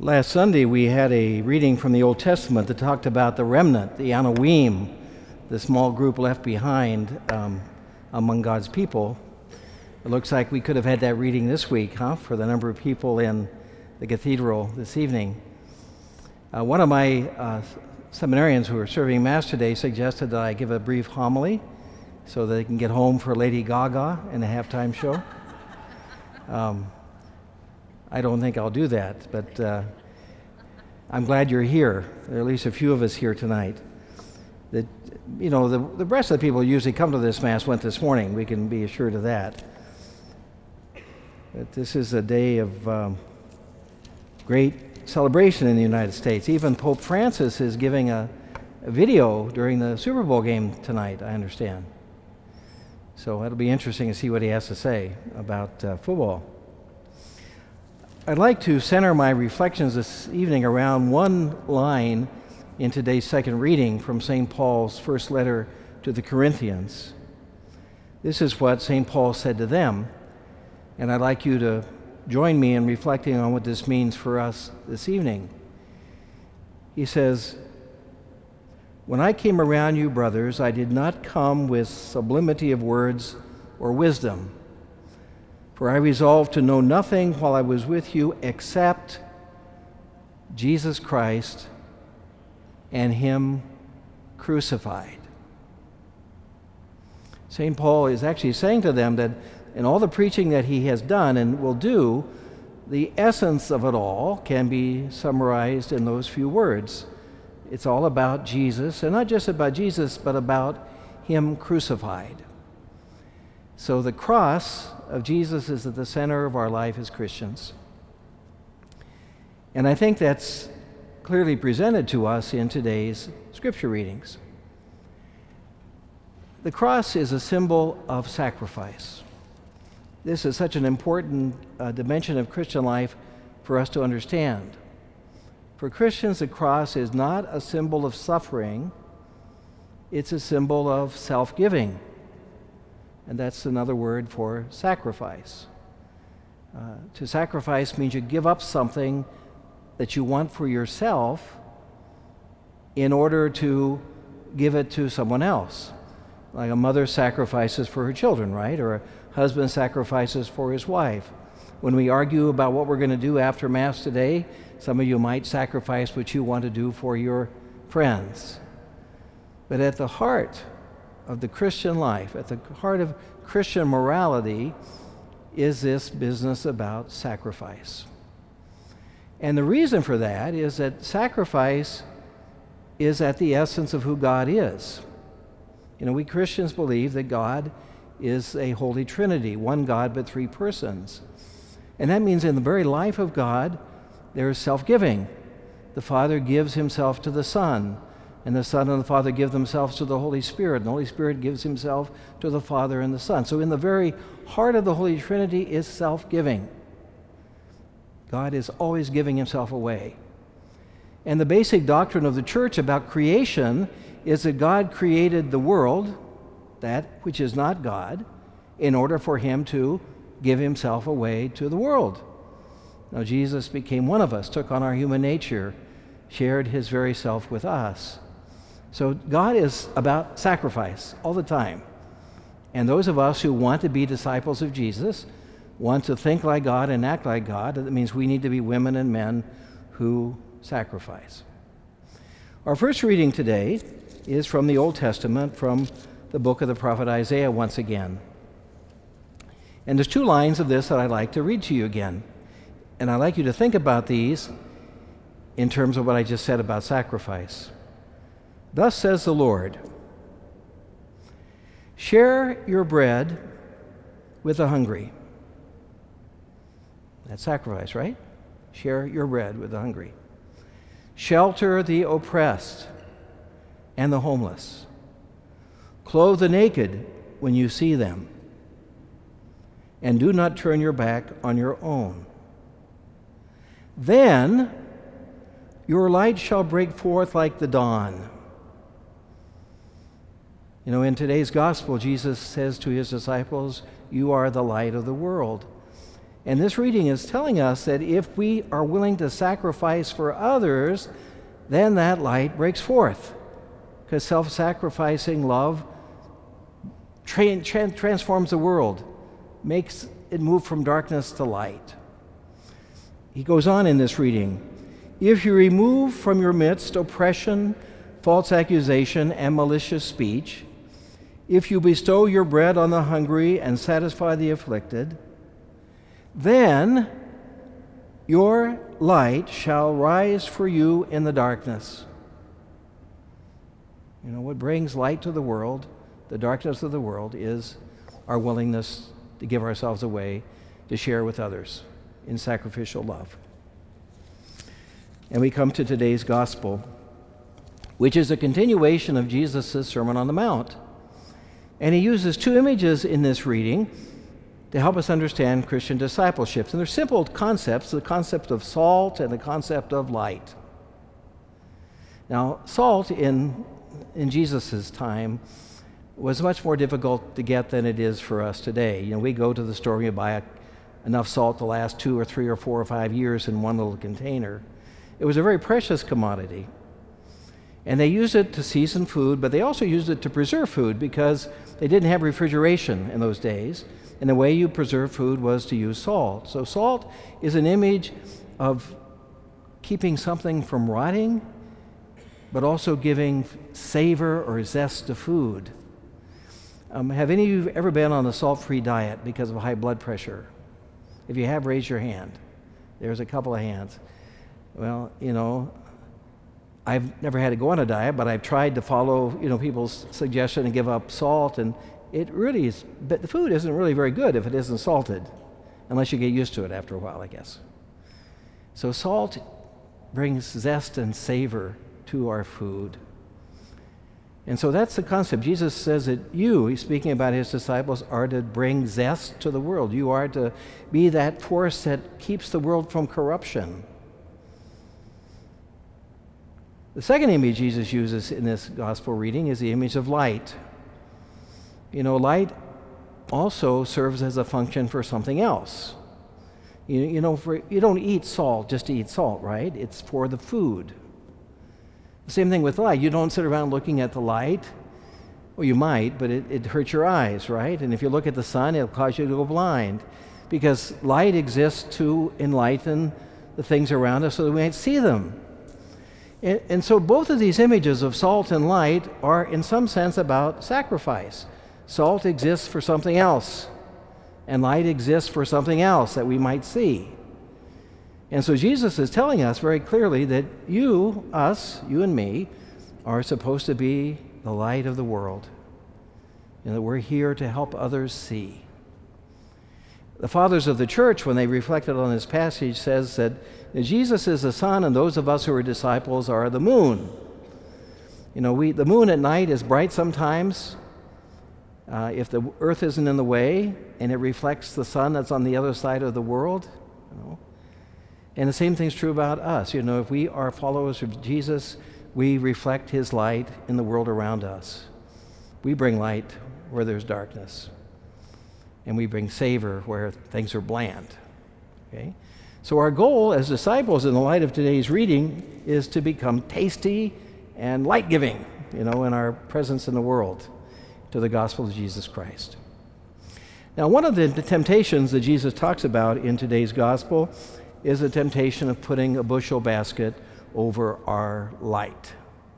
Last Sunday we had a reading from the Old Testament that talked about the remnant, the Anawim, the small group left behind among God's people. It looks like we could have had that reading this week, for the number of people in the cathedral this evening. One of my seminarians who are serving Mass today suggested that I give a brief homily so that they can get home for Lady Gaga in the halftime show. I don't think I'll do that, but I'm glad you're here. There are at least a few of us here tonight. The rest of the people who usually come to this Mass went this morning. We can be assured of that. But this is a day of great celebration in the United States. Even Pope Francis is giving a video during the Super Bowl game tonight, I understand. So it'll be interesting to see what he has to say about football. I'd like to center my reflections this evening around one line in today's second reading from St. Paul's first letter to the Corinthians. This is what St. Paul said to them, and I'd like you to join me in reflecting on what this means for us this evening. He says, "When I came around you, brothers, I did not come with sublimity of words or wisdom. For I resolved to know nothing while I was with you except Jesus Christ and Him crucified." St. Paul is actually saying to them that in all the preaching that he has done and will do, the essence of it all can be summarized in those few words. It's all about Jesus, and not just about Jesus, but about Him crucified. So the cross of Jesus is at the center of our life as Christians. And I think that's clearly presented to us in today's scripture readings. The cross is a symbol of sacrifice. This is such an important dimension of Christian life for us to understand. For Christians, the cross is not a symbol of suffering, it's a symbol of self-giving. And that's another word for sacrifice. To sacrifice means you give up something that you want for yourself in order to give it to someone else. Like a mother sacrifices for her children, right? Or a husband sacrifices for his wife. When we argue about what we're going to do after Mass today, some of you might sacrifice what you want to do for your friends. But at the heart of the Christian life, at the heart of Christian morality, is this business about sacrifice. And the reason for that is that sacrifice is at the essence of who God is. We Christians believe that God is a Holy Trinity, one God but three persons. And that means in the very life of God, there is self-giving. The Father gives Himself to the Son, and the Son and the Father give themselves to the Holy Spirit, and the Holy Spirit gives Himself to the Father and the Son. So in the very heart of the Holy Trinity is self-giving. God is always giving Himself away. And the basic doctrine of the Church about creation is that God created the world, that which is not God, in order for Him to give Himself away to the world. Now Jesus became one of us, took on our human nature, shared His very self with us. So God is about sacrifice all the time. And those of us who want to be disciples of Jesus, want to think like God and act like God, that means we need to be women and men who sacrifice. Our first reading today is from the Old Testament, from the book of the prophet Isaiah once again. And there's two lines of this that I'd like to read to you again. And I'd like you to think about these in terms of what I just said about sacrifice. "Thus says the Lord, share your bread with the hungry." That's sacrifice, right? Share your bread with the hungry. "Shelter the oppressed and the homeless. Clothe the naked when you see them. And do not turn your back on your own. Then your light shall break forth like the dawn." In today's gospel, Jesus says to His disciples, "You are the light of the world." And this reading is telling us that if we are willing to sacrifice for others, then that light breaks forth. Because self-sacrificing love transforms the world, makes it move from darkness to light. He goes on in this reading, if you remove from your midst oppression, false accusation, and malicious speech, if you bestow your bread on the hungry and satisfy the afflicted, then your light shall rise for you in the darkness. You know, what brings light to the world, the darkness of the world, is our willingness to give ourselves away to share with others in sacrificial love. And we come to today's gospel, which is a continuation of Jesus' Sermon on the Mount. And he uses two images in this reading to help us understand Christian discipleship. And they're simple concepts, the concept of salt and the concept of light. Now, salt in Jesus' time was much more difficult to get than it is for us today. You know, we go to the store and you buy enough salt to last 2 or 3 or 4 or 5 years in one little container. It was a very precious commodity. And they used it to season food, but they also used it to preserve food because they didn't have refrigeration in those days. And the way you preserve food was to use salt. So salt is an image of keeping something from rotting, but also giving savor or zest to food. Have any of you ever been on a salt-free diet because of high blood pressure? If you have, raise your hand. There's a couple of hands. Well, you know, I've never had to go on a diet, but I've tried to follow, you know, people's suggestion and give up salt, and it really is, but the food isn't really very good if it isn't salted, unless you get used to it after a while, I guess. So salt brings zest and savor to our food. And so that's the concept. Jesus says that he's speaking about his disciples, are to bring zest to the world. You are to be that force that keeps the world from corruption. The second image Jesus uses in this gospel reading is the image of light. You know, light also serves as a function for something else. You don't eat salt just to eat salt, right? It's for the food. The same thing with light. You don't sit around looking at the light. Well, you might, but it hurts your eyes, right? And if you look at the sun, it'll cause you to go blind. Because light exists to enlighten the things around us so that we might see them. And so both of these images of salt and light are in some sense about sacrifice. Salt exists for something else, and light exists for something else that we might see. And so Jesus is telling us very clearly that you and me, are supposed to be the light of the world, and that we're here to help others see. The fathers of the church, when they reflected on this passage, says that Jesus is the sun, and those of us who are disciples are the moon. You know, the moon at night is bright sometimes if the earth isn't in the way, and it reflects the sun that's on the other side of the world. You know. And the same thing's true about us. You know, if we are followers of Jesus, we reflect his light in the world around us. We bring light where there's darkness, and we bring savor where things are bland. Okay? So our goal as disciples in the light of today's reading is to become tasty and light-giving, you know, in our presence in the world to the gospel of Jesus Christ. Now, one of the temptations that Jesus talks about in today's gospel is the temptation of putting a bushel basket over our light.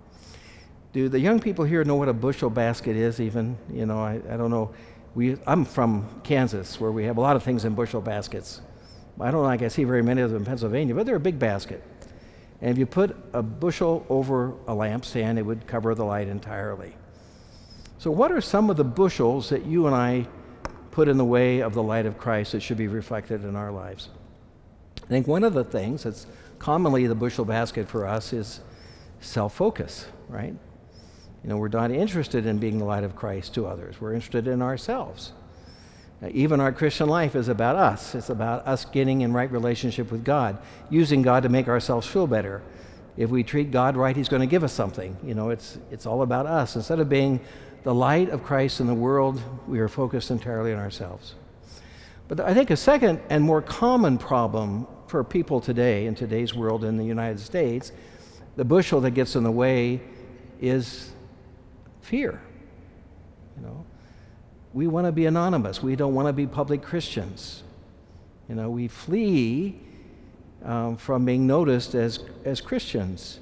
Do the young people here know what a bushel basket is even? You know, I don't know. I'm from Kansas, where we have a lot of things in bushel baskets. I don't think I see very many of them in Pennsylvania, but they're a big basket. And if you put a bushel over a lampstand, it would cover the light entirely. So what are some of the bushels that you and I put in the way of the light of Christ that should be reflected in our lives? I think one of the things that's commonly the bushel basket for us is self-focus, right? You know, we're not interested in being the light of Christ to others. We're interested in ourselves. Even our Christian life is about us. It's about us getting in right relationship with God, using God to make ourselves feel better. If we treat God right, he's going to give us something. You know, it's all about us. Instead of being the light of Christ in the world, we are focused entirely on ourselves. But I think a second and more common problem for people today, in today's world in the United States, the bushel that gets in the way is fear. You know, we want to be anonymous. We don't want to be public Christians. You know, we flee from being noticed as Christians.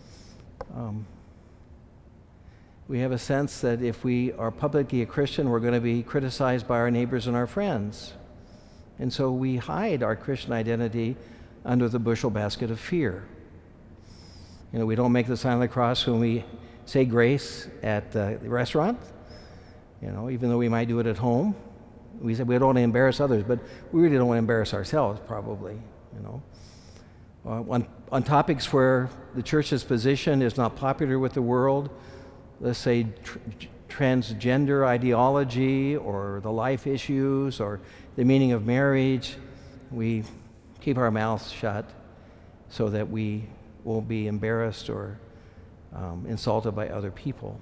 We have a sense that if we are publicly a Christian, we're going to be criticized by our neighbors and our friends. And so we hide our Christian identity under the bushel basket of fear. You know, we don't make the sign of the cross when we say grace at the restaurant, you know, even though we might do it at home. We say we don't want to embarrass others, but we really don't want to embarrass ourselves, probably, you know. On topics where the church's position is not popular with the world, let's say transgender ideology or the life issues or the meaning of marriage, we keep our mouths shut so that we won't be embarrassed or insulted by other people.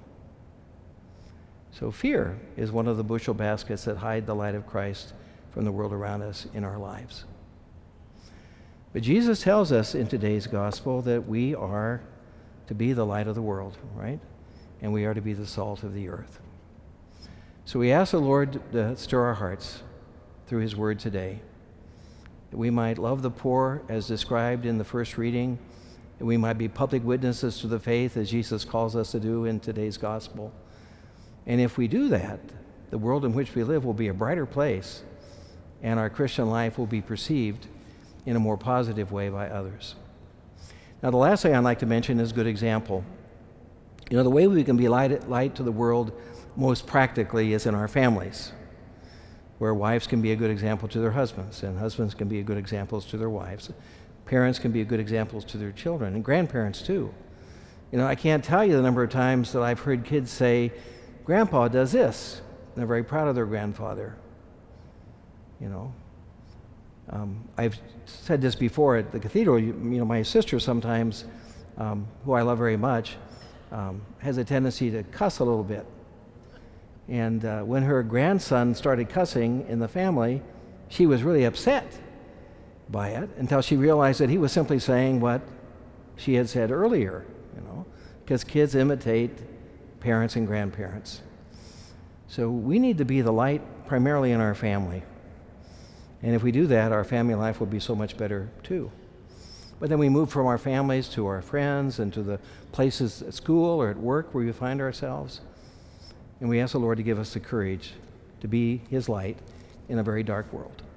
So fear is one of the bushel baskets that hide the light of Christ from the world around us in our lives. But Jesus tells us in today's gospel that we are to be the light of the world, right? And we are to be the salt of the earth. So we ask the Lord to stir our hearts through his word today, that we might love the poor as described in the first reading, that we might be public witnesses to the faith as Jesus calls us to do in today's gospel. And if we do that, the world in which we live will be a brighter place, and our Christian life will be perceived in a more positive way by others. Now, the last thing I'd like to mention is good example. You know, the way we can be light to the world most practically is in our families, where wives can be a good example to their husbands, and husbands can be good examples to their wives. Parents can be good examples to their children, and grandparents too. You know, I can't tell you the number of times that I've heard kids say, "Grandpa does this." They're very proud of their grandfather. You know, I've said this before at the cathedral. You know, my sister sometimes, who I love very much, has a tendency to cuss a little bit. And when her grandson started cussing in the family, she was really upset by it until she realized that he was simply saying what she had said earlier, you know, because kids imitate parents and grandparents. So we need to be the light primarily in our family. And if we do that, our family life will be so much better too. But then we move from our families to our friends and to the places at school or at work where we find ourselves. And we ask the Lord to give us the courage to be his light in a very dark world.